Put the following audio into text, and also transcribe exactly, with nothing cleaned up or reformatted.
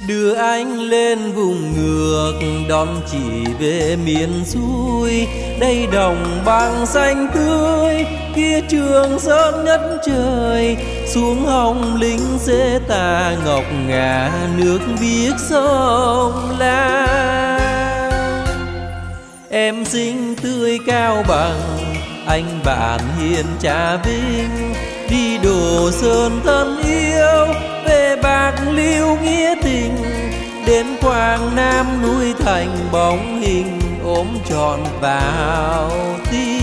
đưa anh lên vùng ngược đón chị về miền xuôi. Đây đồng bằng xanh tươi, kia trường sơn nhất trời, xuống Hồng Linh xê tà ngọc ngà nước biếc sông La. Em xinh tươi Cao Bằng, anh bạn hiền Trà Vinh, đi Đồ Sơn thân yêu, về Bạc Liêu nghĩa tình, đến Quảng Nam núi Thành bóng hình ôm trọn vào tim.